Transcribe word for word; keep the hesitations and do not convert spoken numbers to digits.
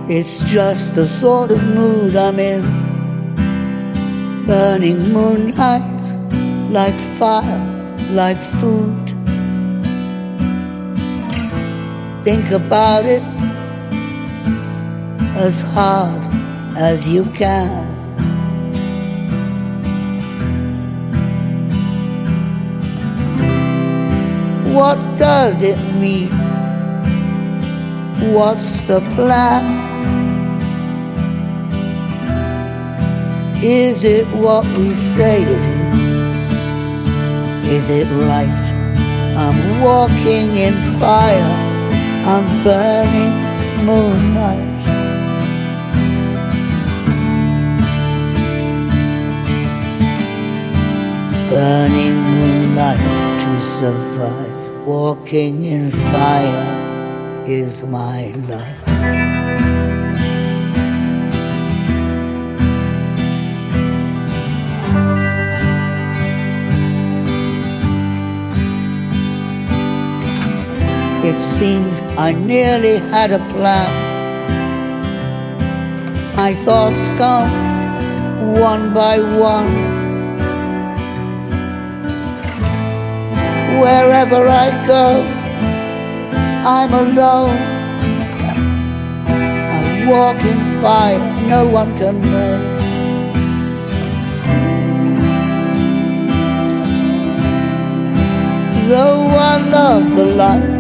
It's just the sort of mood I'm in. Burning moonlight, like fire, like food. Think about it as hard as you can. What does it mean? What's the plan? Is it what we say it is? Is it right? I'm walking in fire, I'm burning moonlight. Burning moonlight to survive. Walking in fire is my life. It seems I nearly had a plan. My thoughts come one by one. Wherever I go, I'm alone. I walk in fire, no one can know. Though I love the light,